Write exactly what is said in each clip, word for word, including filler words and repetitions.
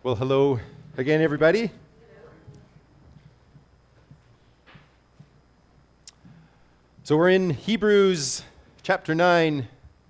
Well, hello again, everybody. So we're in Hebrews chapter nine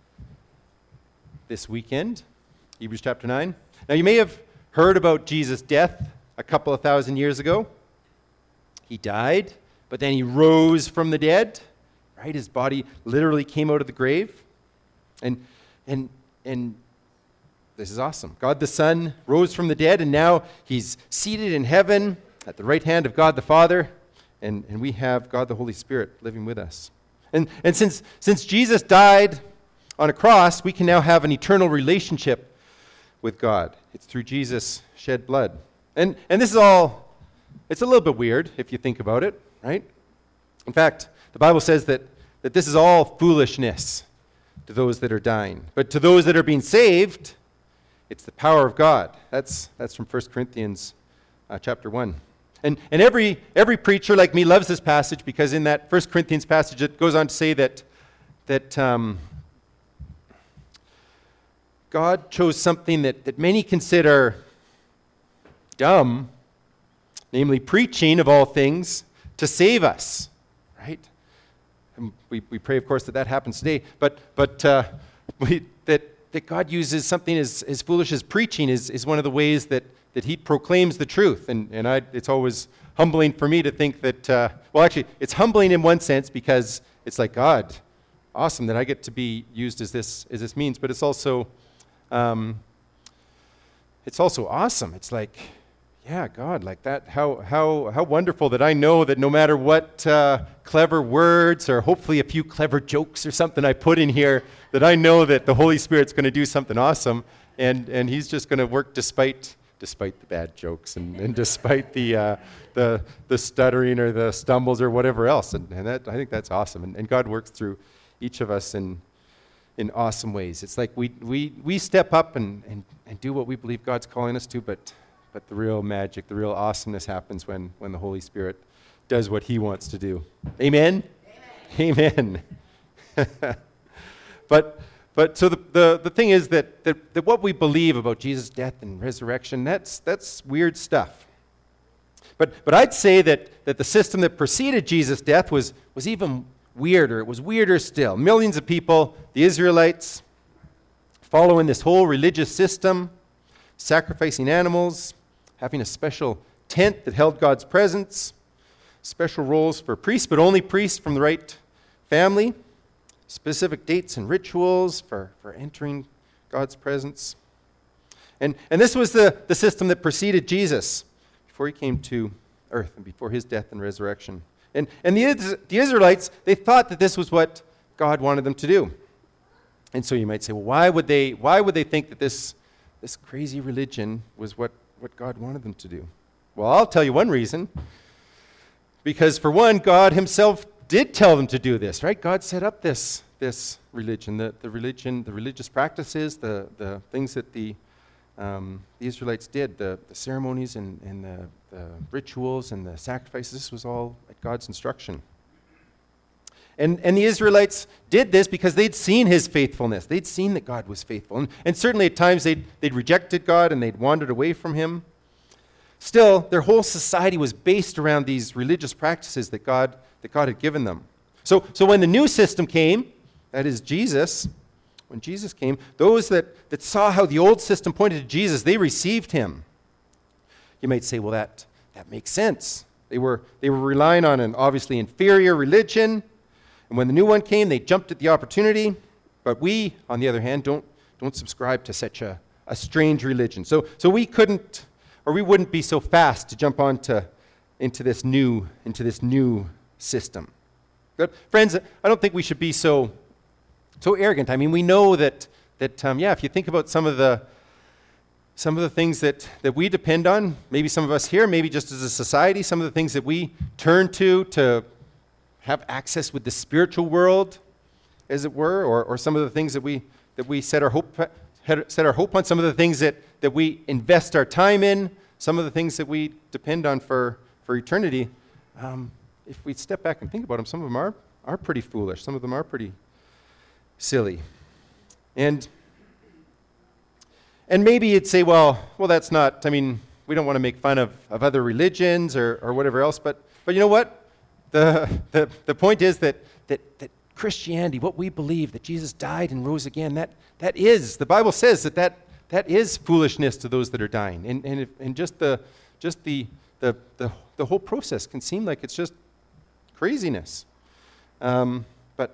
this weekend. Hebrews chapter nine. Now, you may have heard about Jesus' death a couple of thousand years ago. He died, but then he rose from the dead, right? His body literally came out of the grave. And, and, and this is awesome. God the Son rose from the dead, and now he's seated in heaven at the right hand of God the Father, and, and we have God the Holy Spirit living with us. And, and since, since Jesus died on a cross, we can now have an eternal relationship with God. It's through Jesus' shed blood. And, and this is all, it's a little bit weird if you think about it, right? In fact, the Bible says that, that this is all foolishness to those that are dying. But to those that are being saved, it's the power of God. That's that's from First Corinthians uh, chapter one. And and every every preacher like me loves this passage because in that First Corinthians passage it goes on to say that that um, God chose something that, that many consider dumb, namely preaching of all things, to save us, right? And we we pray, of course, that that happens today. But but uh, we that. that God uses something as, as foolish as preaching is, is one of the ways that, that he proclaims the truth. And, and I, it's always humbling for me to think that, uh, well, actually, it's humbling in one sense because it's like, God, awesome that I get to be used as this as this means. But it's also, um, it's also awesome. It's like, yeah, God, like that, how how how wonderful that I know that no matter what uh, clever words or hopefully a few clever jokes or something I put in here, that I know that the Holy Spirit's going to do something awesome, and, and He's just going to work despite despite the bad jokes and, and despite the uh, the the stuttering or the stumbles or whatever else, and, and that I think that's awesome, and, and God works through each of us in in awesome ways. It's like we we we step up and, and, and do what we believe God's calling us to, but. But the real magic, the real awesomeness happens when, when the Holy Spirit does what He wants to do. Amen? Amen. Amen. but but so the, the, the thing is that, that, that what we believe about Jesus' death and resurrection, that's that's weird stuff. But but I'd say that, that the system that preceded Jesus' death was, was even weirder. It was weirder still. Millions of people, the Israelites, following this whole religious system, sacrificing animals, having a special tent that held God's presence, special roles for priests, but only priests from the right family, specific dates and rituals for, for entering God's presence. And, and this was the, the system that preceded Jesus before He came to earth and before His death and resurrection. And, and the, the Israelites, they thought that this was what God wanted them to do. And so you might say, well, why would they, why would they think that this This crazy religion was what, what God wanted them to do? Well, I'll tell you one reason. Because for one, God Himself did tell them to do this, right? God set up this, this religion, the, the religion, the religious practices, the, the things that the, um, the Israelites did, the, the ceremonies and, and the, the rituals and the sacrifices. This was all at God's instruction. And, and the Israelites did this because they'd seen His faithfulness. They'd seen that God was faithful. And, and certainly at times they'd, they'd rejected God and they'd wandered away from Him. Still, their whole society was based around these religious practices that God, that God had given them. So, so when the new system came, that is Jesus, when Jesus came, those that, that saw how the old system pointed to Jesus, they received Him. You might say, well, that, that makes sense. They were, they were relying on an obviously inferior religion. And when the new one came, they jumped at the opportunity. But we, on the other hand, don't don't subscribe to such a, a strange religion. So so we couldn't, or we wouldn't be so fast to jump onto into this new into this new system. But friends, I don't think we should be so so arrogant. I mean, we know that that um, yeah, if you think about some of the some of the things that, that we depend on, maybe some of us here, maybe just as a society, some of the things that we turn to to have access with the spiritual world, as it were, or, or some of the things that we that we set our hope set our hope on, some of the things that, that we invest our time in, some of the things that we depend on for, for eternity. Um, if we step back and think about them, some of them are are pretty foolish. Some of them are pretty silly. And and maybe you'd say, well, well, that's not, I mean, we don't want to make fun of, of other religions or, or whatever else, but but you know what? The the, the point is that, that that Christianity, what we believe, that Jesus died and rose again, that that is, the Bible says that that, that is foolishness to those that are dying. And and, if, and just the just the, the the the whole process can seem like it's just craziness. Um, but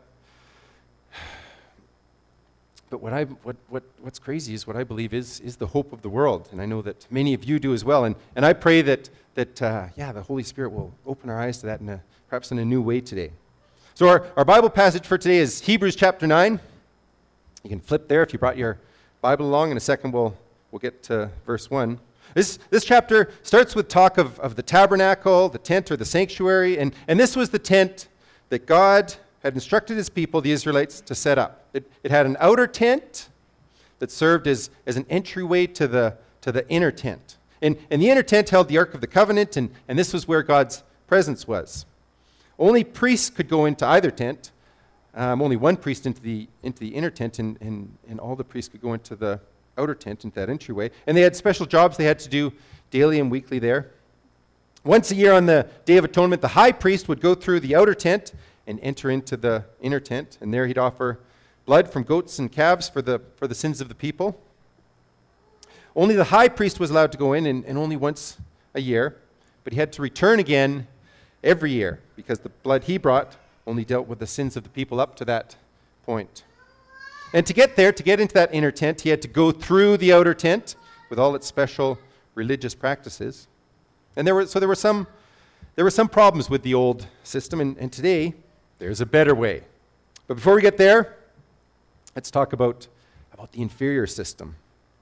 But what I what, what what's crazy is what I believe is is the hope of the world, and I know that many of you do as well. And and I pray that that uh, yeah, the Holy Spirit will open our eyes to that in a, perhaps in a new way today. So our, our Bible passage for today is Hebrews chapter nine. You can flip there if you brought your Bible along. In a second, we'll we'll get to verse one. This this chapter starts with talk of, of the tabernacle, the tent or the sanctuary, and and this was the tent that God had instructed his people, the Israelites, to set up. It, it had an outer tent that served as, as an entryway to the, to the inner tent. And, and the inner tent held the Ark of the Covenant, and, and this was where God's presence was. Only priests could go into either tent, um, only one priest into the, into the inner tent, and, and, and all the priests could go into the outer tent, into that entryway. And they had special jobs they had to do daily and weekly there. Once a year on the Day of Atonement, the high priest would go through the outer tent and enter into the inner tent, and there he'd offer blood from goats and calves for the for the sins of the people. Only the high priest was allowed to go in, and, and only once a year, but he had to return again every year, because the blood he brought only dealt with the sins of the people up to that point. And to get there, to get into that inner tent, he had to go through the outer tent with all its special religious practices. And there were so there were some there were some problems with the old system, and, and today there's a better way. But before we get there, let's talk about, about the inferior system.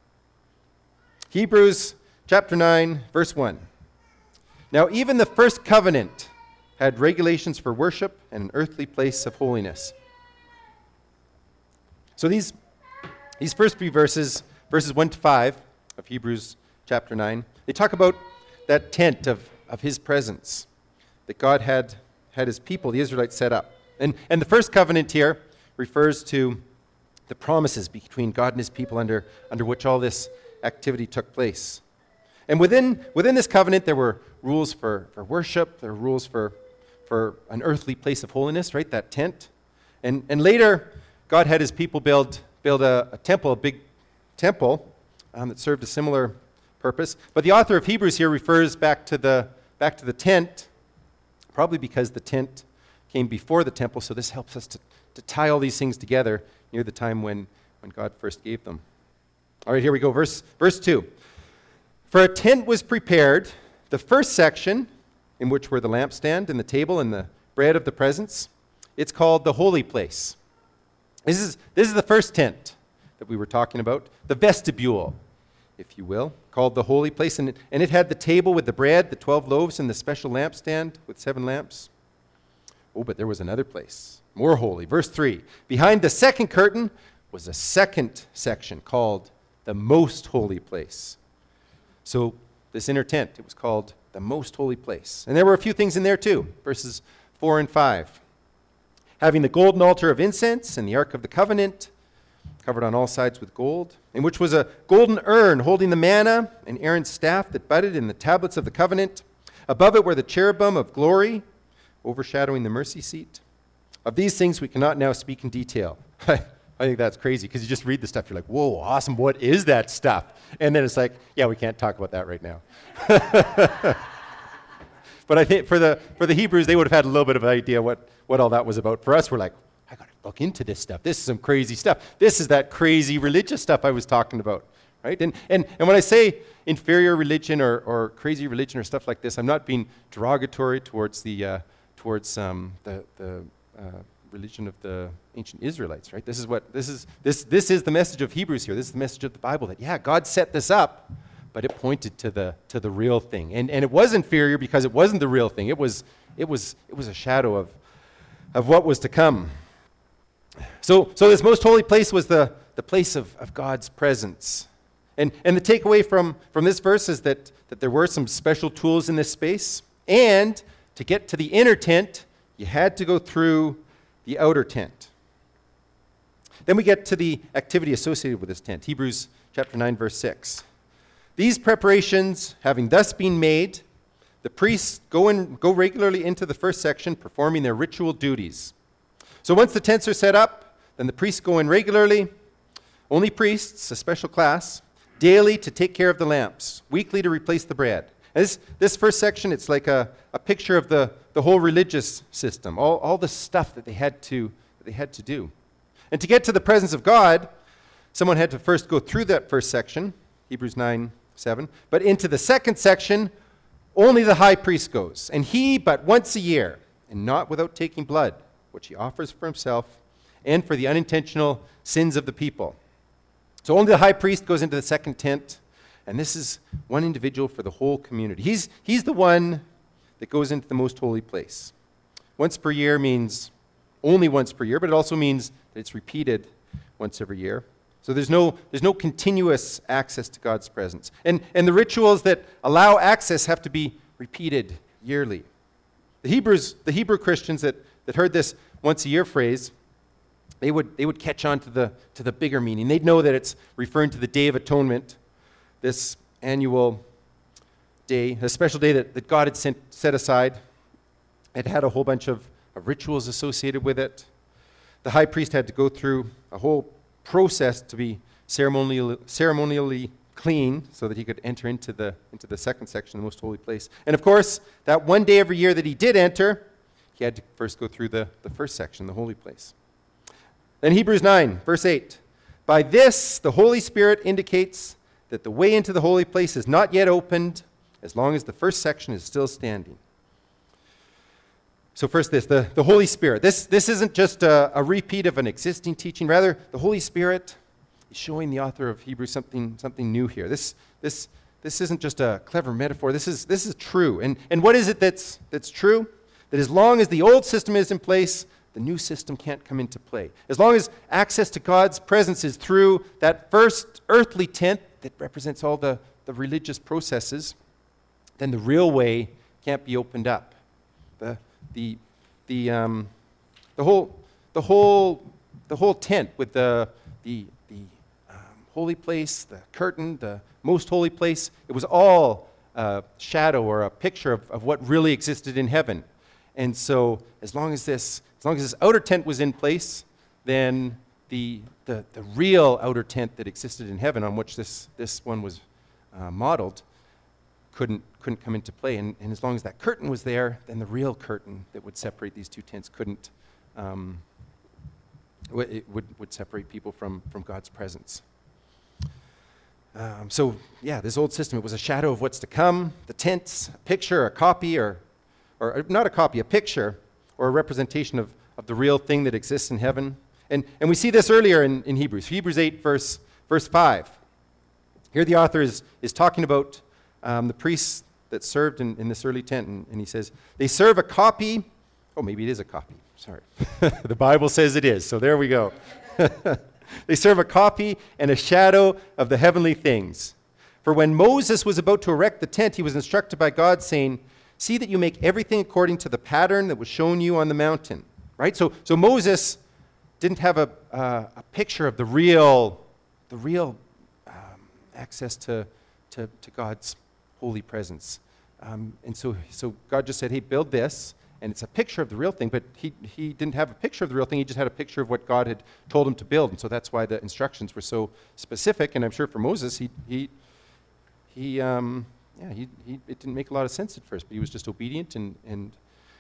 Hebrews chapter nine, verse one. Now even the first covenant had regulations for worship and an earthly place of holiness. So these, these first three verses, verses one to five of Hebrews chapter nine, they talk about that tent of, of his presence that God had had his people, the Israelites, set up. And, and the first covenant here refers to the promises between God and his people under, under which all this activity took place. And within, within this covenant, there were rules for, for worship, there were rules for, for an earthly place of holiness, right, that tent. And, and later, God had his people build, build a, a temple, a big temple um, that served a similar purpose. But the author of Hebrews here refers back to the, back to the tent, probably because the tent came before the temple, so this helps us to, to tie all these things together near the time when, when God first gave them. All right, here we go. Verse, verse two. For a tent was prepared, the first section, in which were the lampstand and the table and the bread of the presence, it's called the holy place. This is, this is the first tent that we were talking about, the vestibule, if you will, called the holy place. And it, and it had the table with the bread, the twelve loaves, and the special lampstand with seven lamps. Oh, but there was another place, more holy. Verse three. Behind the second curtain was a second section called the most holy place. So this inner tent, it was called the most holy place. And there were a few things in there too, verses four and five. Having the golden altar of incense and the Ark of the Covenant, covered on all sides with gold, in which was a golden urn holding the manna and Aaron's staff that budded in the tablets of the covenant. Above it were the cherubim of glory, overshadowing the mercy seat. Of these things we cannot now speak in detail. I think that's crazy, because you just read the stuff, you're like, whoa, awesome, what is that stuff? And then it's like, yeah, we can't talk about that right now. But I think for the for the Hebrews, they would have had a little bit of an idea what, what all that was about. For us, we're like, I got to look into this stuff. This is some crazy stuff. This is that crazy religious stuff I was talking about, right? And and, and when I say inferior religion or, or crazy religion or stuff like this, I'm not being derogatory towards the uh, towards um, the the uh, religion of the ancient Israelites, right? This is what this is. This this is the message of Hebrews here. This is the message of the Bible, that yeah, God set this up, but it pointed to the to the real thing, and and it was inferior because it wasn't the real thing. It was it was it was a shadow of of what was to come. So so this most holy place was the the place of, of God's presence, and and the takeaway from from this verse is that that there were some special tools in this space, and to get to the inner tent, you had to go through the outer tent. Then we get to the activity associated with this tent. Hebrews chapter nine, verse six. These preparations having thus been made, the priests go in, go regularly into the first section, performing their ritual duties. So once the tents are set up, then the priests go in regularly, only priests, a special class, daily to take care of the lamps, weekly to replace the bread. And this, this first section, it's like a, a picture of the, the whole religious system, all, all the stuff that they had to that they had to do. And to get to the presence of God, someone had to first go through that first section, Hebrews nine, seven. But into the second section, only the high priest goes, and he but once a year, and not without taking blood, which he offers for himself and for the unintentional sins of the people. So only the high priest goes into the second tent, and this is one individual for the whole community. He's, he's the one that goes into the most holy place. Once per year means only once per year, but it also means that it's repeated once every year. So there's no, there's no continuous access to God's presence. And, and the rituals that allow access have to be repeated yearly. The Hebrews, the Hebrew Christians that, that heard this once a year phrase, they would, they would catch on to the, to the bigger meaning. They'd know that it's referring to the Day of Atonement, this annual day, a special day that, that God had sent, set aside. It had a whole bunch of, of rituals associated with it. The high priest had to go through a whole process to be ceremonially, ceremonially clean so that he could enter into the, into the second section, the most holy place. And of course, that one day every year that he did enter, he had to first go through the, the first section, the holy place. Then Hebrews nine, verse eight. By this, the Holy Spirit indicates that the way into the holy place is not yet opened as long as the first section is still standing. So first this, the, the Holy Spirit. This, this isn't just a, a repeat of an existing teaching. Rather, the Holy Spirit is showing the author of Hebrews something, something new here. This, this, this isn't just a clever metaphor. This is, this is true. And, and what is it that's, that's true? That as long as the old system is in place, the new system can't come into play. As long as access to God's presence is through that first earthly tent that represents all the, the religious processes, then the real way can't be opened up. The, the, the, um, the whole, the whole, the whole tent with the, the, the um, holy place, the curtain, the most holy place, it was all a shadow or a picture of, of what really existed in heaven. And so, as long as this, as long as this outer tent was in place, then the the, the real outer tent that existed in heaven, on which this this one was uh, modeled, couldn't couldn't come into play. And, and as long as that curtain was there, then the real curtain that would separate these two tents couldn't um, w- it would would separate people from from God's presence. Um, so yeah, this old system, it was a shadow of what's to come. The tents, a picture, a copy, or or not a copy, a picture, or a representation of, of the real thing that exists in heaven. And, and we see this earlier in, in Hebrews, Hebrews eight, verse, verse five. Here the author is, is talking about um, the priests that served in, in this early tent, and, and he says, they serve a copy, oh, maybe it is a copy, sorry. The Bible says it is, so there we go. They serve a copy and a shadow of the heavenly things. For when Moses was about to erect the tent, he was instructed by God, saying, see that you make everything according to the pattern that was shown you on the mountain. Right? So, so Moses didn't have a, uh, a picture of the real, the real um, access to, to, to God's holy presence. Um, and so, so God just said, hey, build this, and it's a picture of the real thing, but he, he didn't have a picture of the real thing, he just had a picture of what God had told him to build. And so that's why the instructions were so specific, and I'm sure for Moses, he, he, he um, Yeah, he, he, it didn't make a lot of sense at first, but he was just obedient and and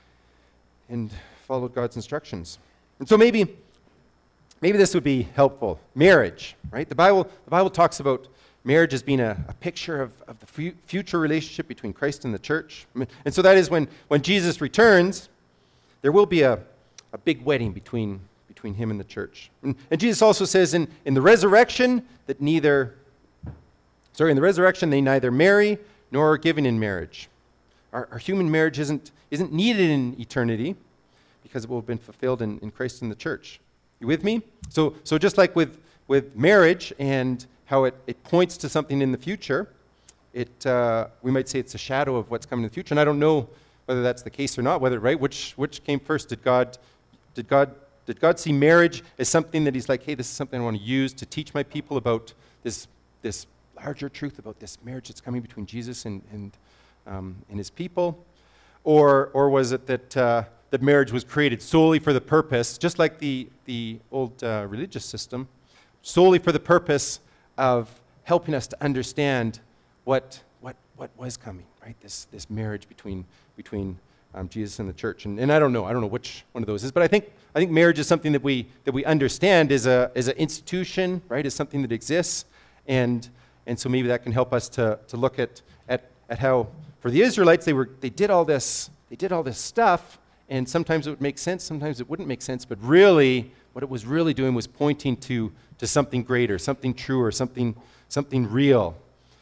and followed God's instructions. And so maybe maybe this would be helpful. Marriage, right? The Bible the Bible talks about marriage as being a, a picture of, of the fu- future relationship between Christ and the church. And so that is when, when Jesus returns, there will be a, a big wedding between between him and the church. And, and Jesus also says in, in the resurrection that neither sorry, in the resurrection they neither marry nor are given in marriage. Our, our human marriage isn't, isn't needed in eternity because it will have been fulfilled in, in Christ and the church. You with me? So so just like with, with marriage and how it, it points to something in the future, it uh, we might say it's a shadow of what's coming in the future. And I don't know whether that's the case or not, whether, right? Which which came first? Did God did God did God see marriage as something that he's like, hey, this is something I want to use to teach my people about this this larger truth about this marriage that's coming between Jesus and, and, um, and his people? Or, or was it that, uh, that marriage was created solely for the purpose, just like the, the old uh, religious system, solely for the purpose of helping us to understand what, what, what was coming, right? This, this marriage between, between um, Jesus and the church. And, and I don't know, I don't know which one of those is, but I think, I think marriage is something that we, that we understand as a, as an institution, right? As something that exists. And, and so maybe that can help us to, to look at, at, at how, for the Israelites, they were, they did all this, they did all this stuff, and sometimes it would make sense, sometimes it wouldn't make sense, but really, what it was really doing was pointing to, to something greater, something truer, something, something real.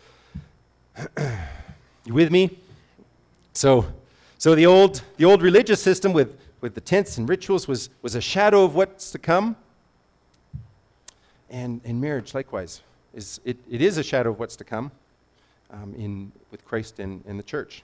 You with me? So, so the old, the old religious system with, with the tents and rituals was, was a shadow of what's to come. And, and marriage, likewise, is it, it is a shadow of what's to come um, in with Christ and, and the church.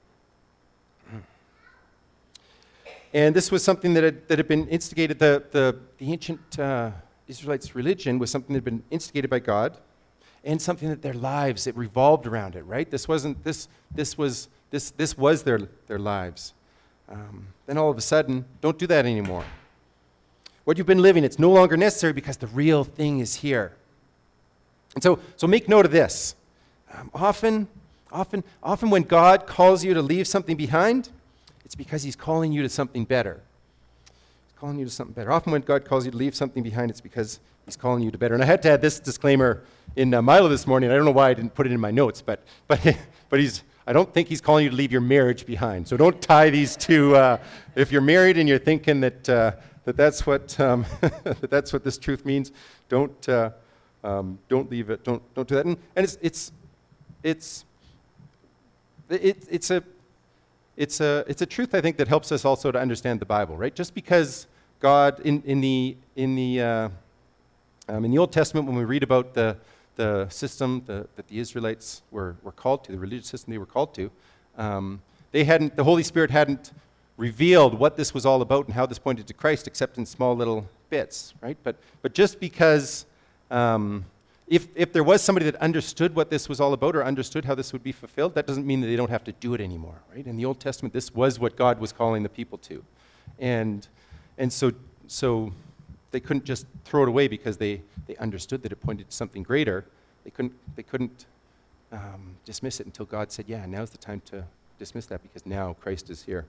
And this was something that had, that had been instigated, the, the, the ancient uh, Israelites' religion was something that had been instigated by God, and something that their lives, it revolved around it, right? This wasn't, this, this was, this, this was their, their lives. Um, then all of a sudden, don't do that anymore. What you've been living, it's no longer necessary because the real thing is here. And so, so make note of this. Um, often, often, often when God calls you to leave something behind, it's because he's calling you to something better. He's calling you to something better. Often when God calls you to leave something behind, it's because he's calling you to better. And I had to add this disclaimer in uh, Milo this morning. I don't know why I didn't put it in my notes, but but but he's. I don't think he's calling you to leave your marriage behind. So don't tie these two. Uh, if you're married and you're thinking that uh, that that's what um, that that's what this truth means, don't uh, um, don't leave it. Don't don't do that. And, and it's it's it's it, it's a It's a, it's a truth, I think, that helps us also to understand the Bible, right? Just because God, in, in the, in, the, uh, um, in the Old Testament, when we read about the, the system the, that the Israelites were, were called to, the religious system they were called to, um, they hadn't, the Holy Spirit hadn't revealed what this was all about and how this pointed to Christ, except in small little bits, right? But, but just because um, If, if there was somebody that understood what this was all about or understood how this would be fulfilled, that doesn't mean that they don't have to do it anymore, right? In the Old Testament, this was what God was calling the people to. And, and so, so they couldn't just throw it away because they, they understood that it pointed to something greater. They couldn't, they couldn't um, dismiss it until God said, yeah, now's the time to dismiss that because now Christ is here.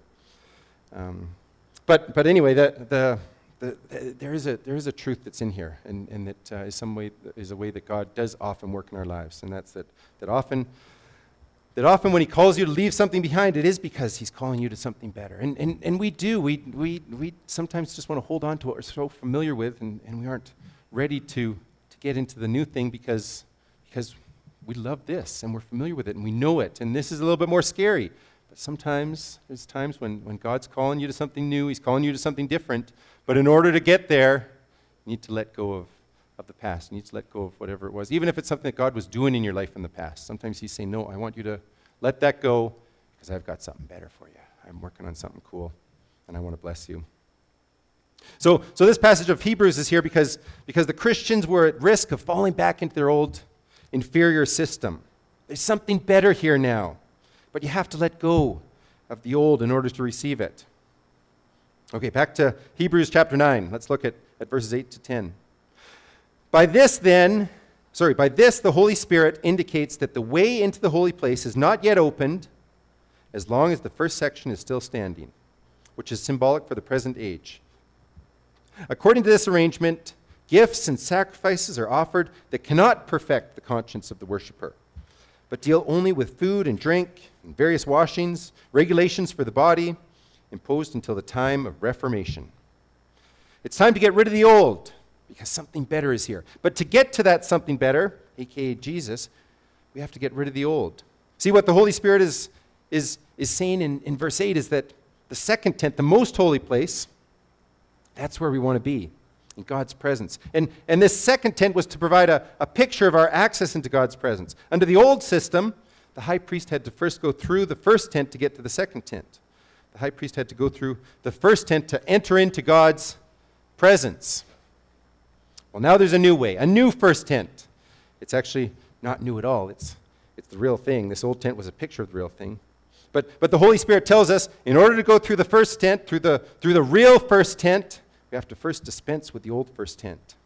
Um, but, but anyway, the... the The, the, there is a there is a truth that's in here, and, and that uh, is some way is a way that God does often work in our lives, and that's that that often that often when He calls you to leave something behind, it is because He's calling you to something better, and and, and we do we we we sometimes just want to hold on to what we're so familiar with, and, and we aren't ready to to get into the new thing because because we love this and we're familiar with it and we know it, and this is a little bit more scary. But sometimes there's times when when God's calling you to something new, He's calling you to something different. But in order to get there, you need to let go of, of the past. You need to let go of whatever it was, even if it's something that God was doing in your life in the past. Sometimes He's saying, no, I want you to let that go because I've got something better for you. I'm working on something cool, and I want to bless you. So, so this passage of Hebrews is here because, because the Christians were at risk of falling back into their old inferior system. There's something better here now, but you have to let go of the old in order to receive it. Okay, back to Hebrews chapter nine. Let's look at, at verses eight to ten. By this then, sorry, by this the Holy Spirit indicates that the way into the holy place is not yet opened as long as the first section is still standing, which is symbolic for the present age. According to this arrangement, gifts and sacrifices are offered that cannot perfect the conscience of the worshiper, but deal only with food and drink and various washings, regulations for the body, imposed until the time of Reformation. It's time to get rid of the old because something better is here. But to get to that something better, aka Jesus, we have to get rid of the old. See, what the Holy Spirit is, is, is saying in, in verse eight is that the second tent, the most holy place, that's where we want to be, in God's presence. And, and this second tent was to provide a, a picture of our access into God's presence. Under the old system, the high priest had to first go through the first tent to get to the second tent. The high priest had to go through the first tent to enter into God's presence. Well, now there's a new way, a new first tent. It's actually not new at all. It's, it's the real thing. This old tent was a picture of the real thing. But, but the Holy Spirit tells us, in order to go through the first tent, through the, through the real first tent, we have to first dispense with the old first tent.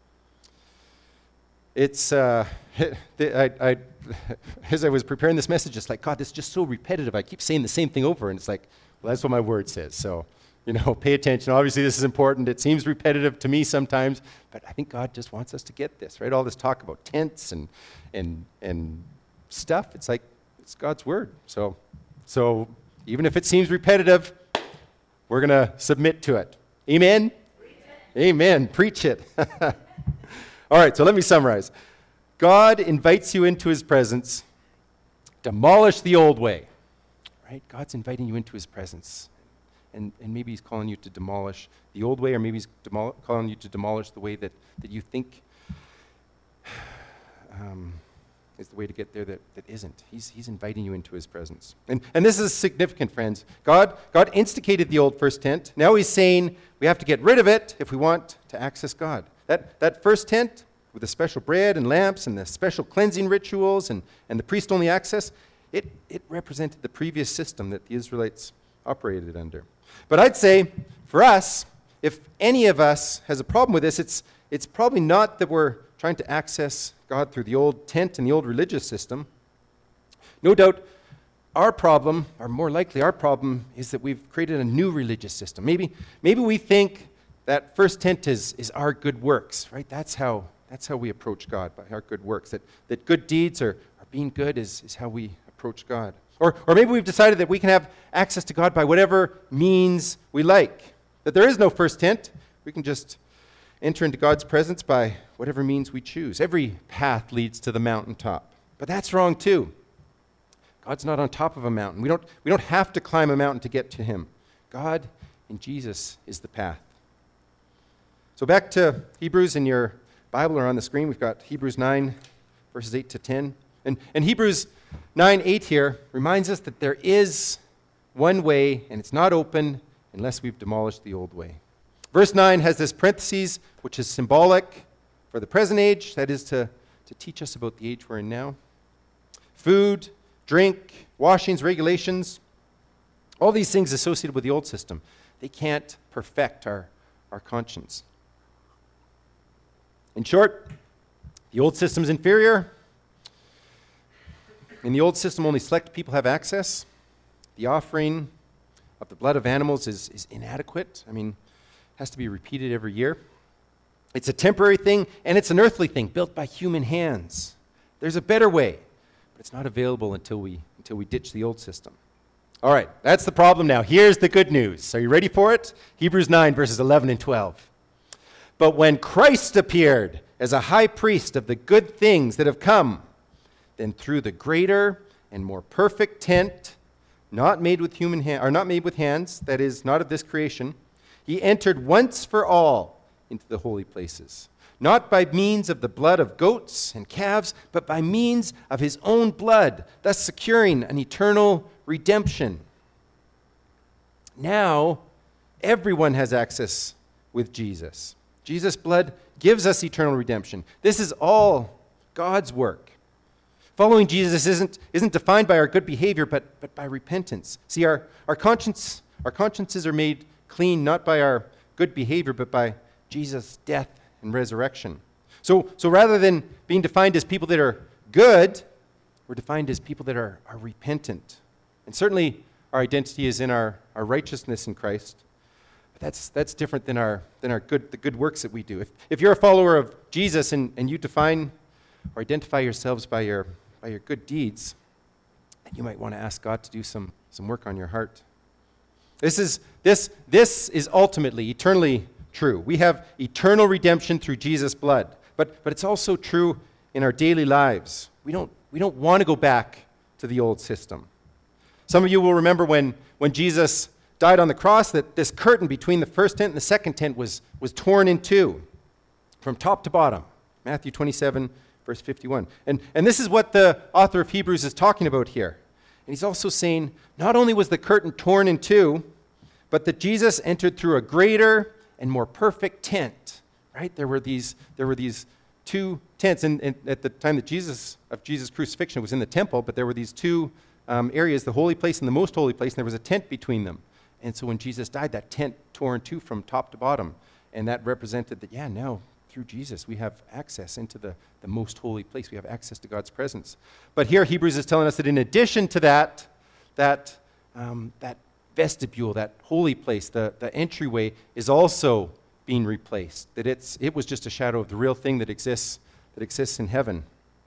It's, uh, I, I, as I was preparing this message, it's like, God, this is just so repetitive. I keep saying the same thing over, and it's like, well, that's what my word says. So, you know, pay attention. Obviously, this is important. It seems repetitive to me sometimes, but I think God just wants us to get this, right? All this talk about tents and and and stuff, it's like, it's God's word. So, so even if it seems repetitive, we're going to submit to it. Amen? Preach it. Amen. Preach it. All right, so let me summarize. God invites you into his presence. Demolish the old way. Right? God's inviting you into his presence. And, and maybe he's calling you to demolish the old way, or maybe he's demol- calling you to demolish the way that, that you think um, is the way to get there that, that isn't. He's, he's inviting you into his presence. And, and this is significant, friends. God, God instigated the old first tent. Now he's saying we have to get rid of it if we want to access God. That, that first tent with the special bread and lamps and the special cleansing rituals and, and the priest-only access, it, it represented the previous system that the Israelites operated under. But I'd say, for us, if any of us has a problem with this, it's, it's probably not that we're trying to access God through the old tent and the old religious system. No doubt, our problem, or more likely our problem, is that we've created a new religious system. Maybe, maybe we think that first tent is, is our good works, right? That's how, that's how we approach God, by our good works. That, that good deeds or, or being good is, is how we approach God. Or, or maybe we've decided that we can have access to God by whatever means we like. That there is no first tent. We can just enter into God's presence by whatever means we choose. Every path leads to the mountaintop. But that's wrong too. God's not on top of a mountain. We don't, we don't have to climb a mountain to get to him. God in Jesus is the path. So back to Hebrews in your Bible or on the screen. We've got Hebrews nine, verses eight to ten. And, and Hebrews nine eight here reminds us that there is one way, and it's not open unless we've demolished the old way. Verse nine has this parentheses, which is symbolic for the present age, that is to, to teach us about the age we're in now. Food, drink, washings, regulations, all these things associated with the old system, they can't perfect our, our conscience. In short, the old system's inferior. In the old system, only select people have access. The offering of the blood of animals is, is inadequate. I mean, it has to be repeated every year. It's a temporary thing, and it's an earthly thing built by human hands. There's a better way, but it's not available until we, until we ditch the old system. All right, that's the problem now. Here's the good news. Are you ready for it? Hebrews nine, verses eleven and twelve. But when Christ appeared as a high priest of the good things that have come, then through the greater and more perfect tent, not made with human hand, or not made with hands, that is, not of this creation, he entered once for all into the holy places, not by means of the blood of goats and calves, but by means of his own blood, thus securing an eternal redemption. Now, everyone has access with Jesus. Jesus' blood gives us eternal redemption. This is all God's work. Following Jesus isn't, isn't defined by our good behavior, but, but by repentance. See, our, our, conscience, our consciences are made clean not by our good behavior, but by Jesus' death and resurrection. So, so rather than being defined as people that are good, we're defined as people that are, are repentant. And certainly our identity is in our, our righteousness in Christ. But that's, that's different than, our, than our good, the good works that we do. If, if you're a follower of Jesus and, and you define or identify yourselves by your by your good deeds, you might want to ask God to do some, some work on your heart. This is, this, this is ultimately, eternally true. We have eternal redemption through Jesus' blood. But, but it's also true in our daily lives. We don't, we don't want to go back to the old system. Some of you will remember when, when Jesus died on the cross that this curtain between the first tent and the second tent was, was torn in two from top to bottom. Matthew twenty-seven, verse fifty-one. And, and this is what the author of Hebrews is talking about here. And he's also saying, not only was the curtain torn in two, but that Jesus entered through a greater and more perfect tent, right? There were these, there were these two tents. And, and at the time that Jesus, of Jesus' crucifixion, it was in the temple, but there were these two um, areas, the holy place and the most holy place, and there was a tent between them. And so when Jesus died, that tent tore in two from top to bottom. And that represented that, yeah, now through Jesus, we have access into the, the most holy place. We have access to God's presence. But here, Hebrews is telling us that in addition to that, that, um, that vestibule, that holy place, the, the entryway, is also being replaced. That it's it was just a shadow of the real thing that exists that exists in heaven.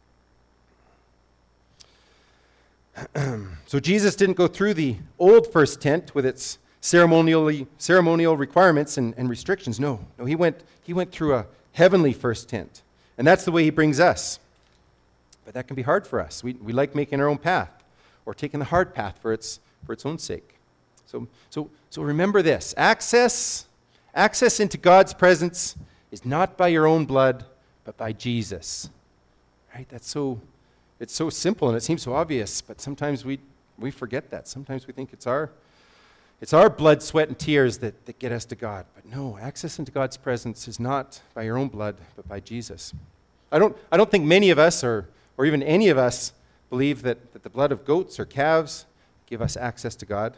So Jesus didn't go through the old first tent with its ceremonially ceremonial requirements and, and restrictions. No, no, he went he went through a heavenly first tent, and that's the way he brings us. But that can be hard for us. We we like making our own path, or taking the hard path for its for its own sake. So so so remember this: access. Access into God's presence is not by your own blood, but by Jesus. Right? That's so, it's so simple and it seems so obvious, but sometimes we, we forget that. Sometimes we think it's our, it's our blood, sweat, and tears that, that get us to God. But no, access into God's presence is not by your own blood, but by Jesus. I don't, I don't think many of us, or, or even any of us, believe that, that the blood of goats or calves give us access to God.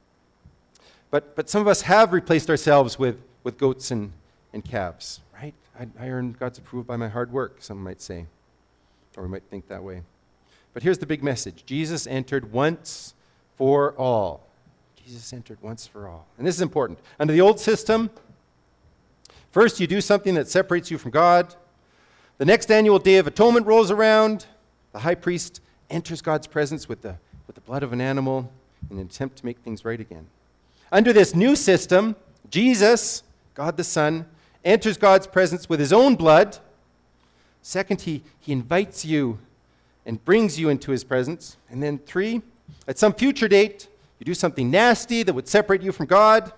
But but some of us have replaced ourselves with, with goats and, and calves, right? I, I earned God's approval by my hard work, some might say. Or we might think that way. But here's the big message. Jesus entered once for all. Jesus entered once for all. And this is important. Under the old system, first you do something that separates you from God. The next annual Day of Atonement rolls around. The high priest enters God's presence with the, with the blood of an animal in an attempt to make things right again. Under this new system, Jesus, God the Son, enters God's presence with his own blood. Second, he, he invites you and brings you into his presence. And then three, at some future date, you do something nasty that would separate you from God.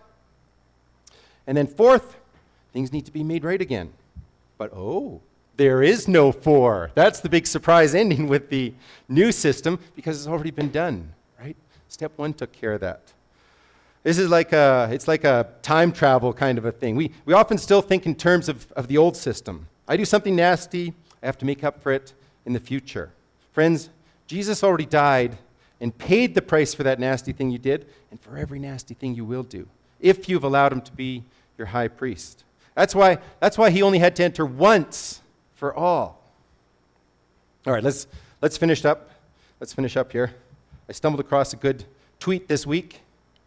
And then fourth, things need to be made right again. But oh, there is no four. That's the big surprise ending with the new system, because it's already been done, right? Step one took care of that. This is like a, it's like a time travel kind of a thing. We, we often still think in terms of, of the old system. I do something nasty, I have to make up for it in the future. Friends, Jesus already died and paid the price for that nasty thing you did and for every nasty thing you will do, if you've allowed him to be your high priest. That's why, that's why he only had to enter once for all. All right, let's, let's finish up. Let's finish up here. I stumbled across a good tweet this week.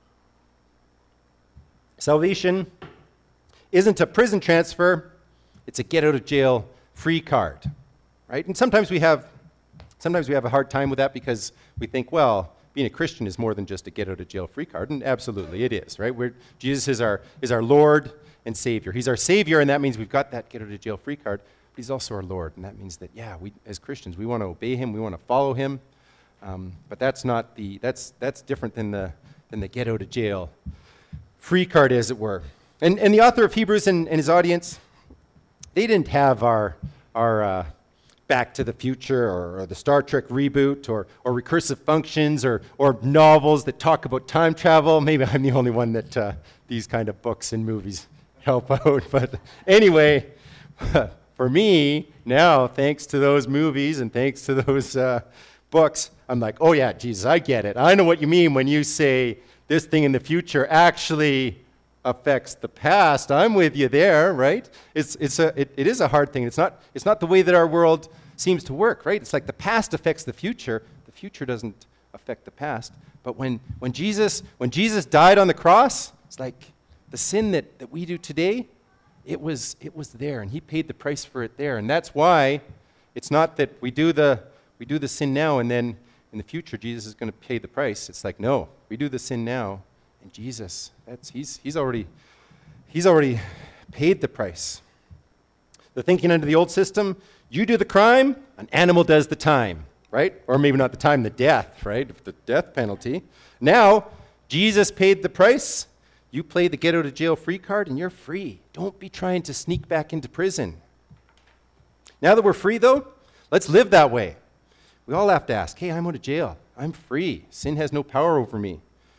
Salvation isn't a prison transfer, it's a get-out-of-jail-free card, right? And sometimes we have sometimes we have a hard time with that because we think, well, being a Christian is more than just a get-out-of-jail-free card, and absolutely it is, right? We're, Jesus is our, is our Lord and Savior. He's our Savior, and that means we've got that get-out-of-jail-free card, but he's also our Lord, and that means that, yeah, we as Christians, we want to obey him, we want to follow him, um, but that's not the, that's, that's different than the, than the get-out-of-jail free card, as it were. And, and the author of Hebrews and, and his audience, they didn't have our, our uh, Back to the Future or, or the Star Trek reboot or, or recursive functions or, or novels that talk about time travel. Maybe I'm the only one that uh, these kind of books and movies help out. But anyway, for me, now, thanks to those movies and thanks to those uh, books, I'm like, oh yeah, Jesus, I get it. I know what you mean when you say this thing in the future actually affects the past. I'm with you there, right? It's it's a it, it is a hard thing. It's not it's not the way that our world seems to work, right? It's like the past affects the future. The future doesn't affect the past. But when when Jesus when Jesus died on the cross, it's like the sin that, that we do today, it was it was there, and he paid the price for it there. And that's why it's not that we do the we do the sin now and then in the future Jesus is going to pay the price. It's like, no, we do the sin now, and Jesus, that's he's he's already he's already paid the price. The thinking under the old system, you do the crime, an animal does the time, right? Or maybe not the time, the death, right? The death penalty. Now, Jesus paid the price. You play the get out of jail free card and you're free. Don't be trying to sneak back into prison. Now that we're free though, let's live that way. We all have to ask, hey, I'm out of jail. I'm free. Sin has no power over me.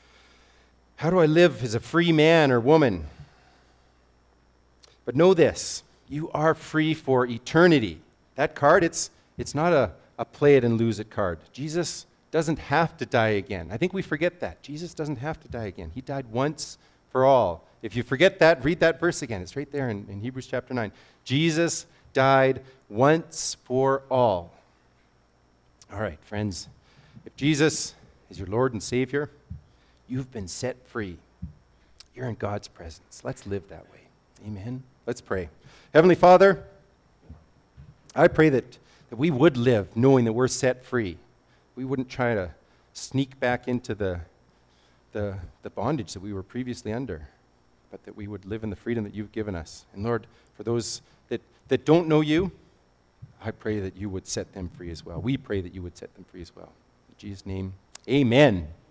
How do I live as a free man or woman? But know this, you are free for eternity. That card, it's, it's not a, a play it and lose it card. Jesus doesn't have to die again. I think we forget that. Jesus doesn't have to die again. He died once for all. If you forget that, read that verse again. It's right there in, in Hebrews chapter nine. Jesus died once for all. All right, friends, if Jesus is your Lord and Savior, you've been set free. You're in God's presence. Let's live that way. Amen. Let's pray. Heavenly Father, I pray that, that we would live knowing that we're set free. We wouldn't try to sneak back into the, the, the bondage that we were previously under, but that we would live in the freedom that you've given us. And Lord, for those that, that don't know you, I pray that you would set them free as well. We pray that you would set them free as well. In Jesus' name, amen.